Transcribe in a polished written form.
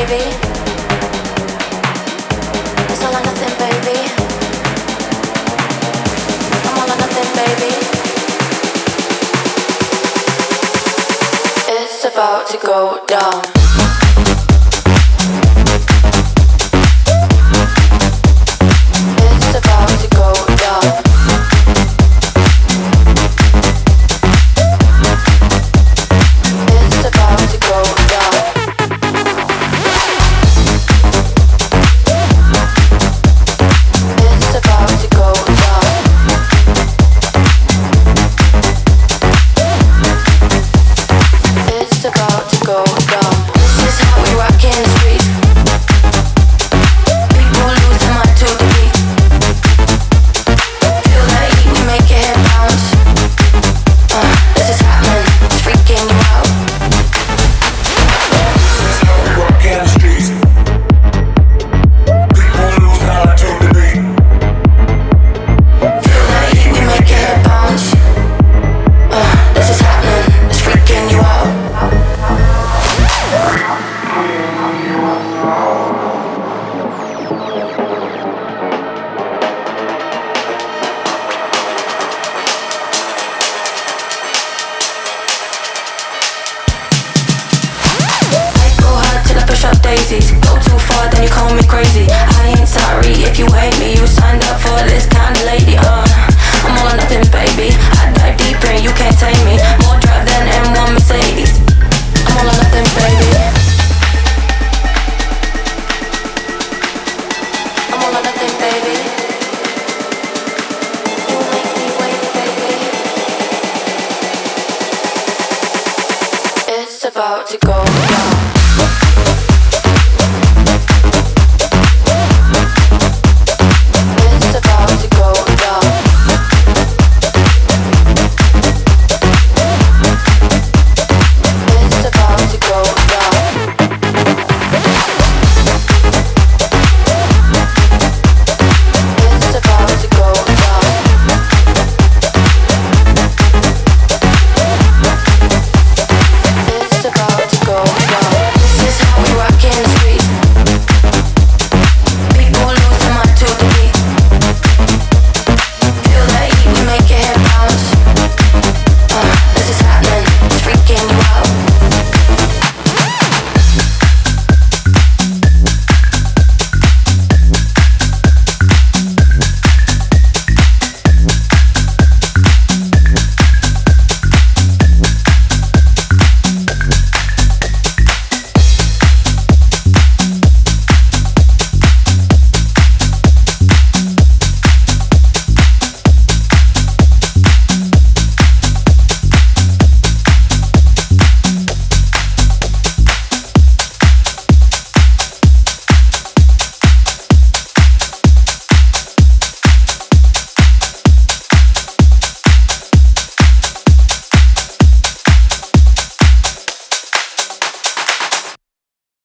baby. It's all or nothing, baby. I'm all or nothing, baby. It's about to go down. It's about to go down. It's about to go down. It's about to go down. It's about to go down. This is how we rock in the streets. People lose their mind to the beat. Feel that heat, we make your head bounce. This is happening, it's freaking you out. Rock in the streets. People lose their mind to the beat. Feel that heat, we make your head bounce. This is happening, it's freaking you out. I go hard till I push up daisies. Go too far, then you call me crazy. I ain't sorry if you hate me. You signed up for this kind of lady. I'm all or nothing, baby. I dive deeper and you can't tame me. More drive than M1 Mercedes. I'm all or nothing, baby.